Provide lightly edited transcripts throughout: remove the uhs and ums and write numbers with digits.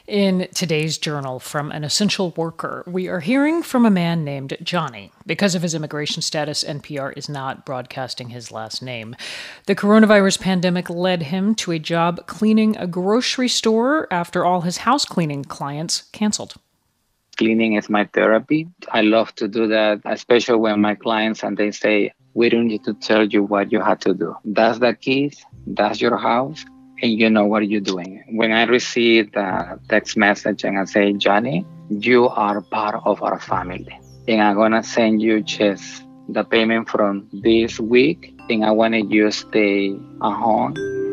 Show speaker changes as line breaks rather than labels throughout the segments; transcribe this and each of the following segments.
In today's journal from an essential worker, we are hearing from a man named Johnny. Because of his immigration status, NPR is not broadcasting his last name. The coronavirus pandemic led him to a job cleaning a grocery store after all his house cleaning clients canceled.
Cleaning is my therapy. I love to do that, especially when my clients and they say, we don't need to tell you what you have to do. That's the keys, that's your house, and you know what you're doing. When I receive the text message and I say, Johnny, you are part of our family. And I'm going to send you just the payment from this week, and I want you to stay at home.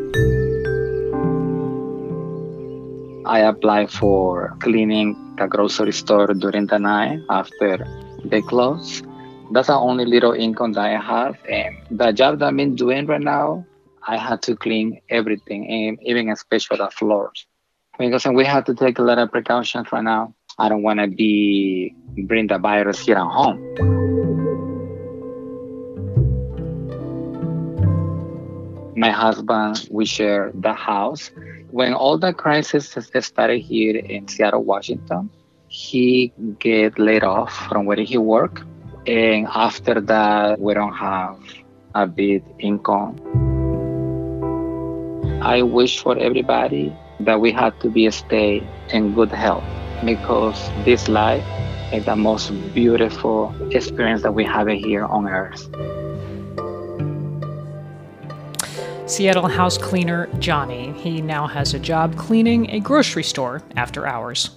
I apply for cleaning the grocery store during the night after they close. That's the only little income that I have. And the job that I'm doing right now, I had to clean everything, and even especially the floors. Because we have to take a lot of precautions right now. I don't want to bring the virus here at home. My husband, we share the house. When all the crisis started here in Seattle, Washington, he get laid off from where he worked. And after that, we don't have a big income. I wish for everybody that we have to stay in good health, because this life is the most beautiful experience that we have here on earth.
Seattle house cleaner Johnny. He now has a job cleaning a grocery store after hours.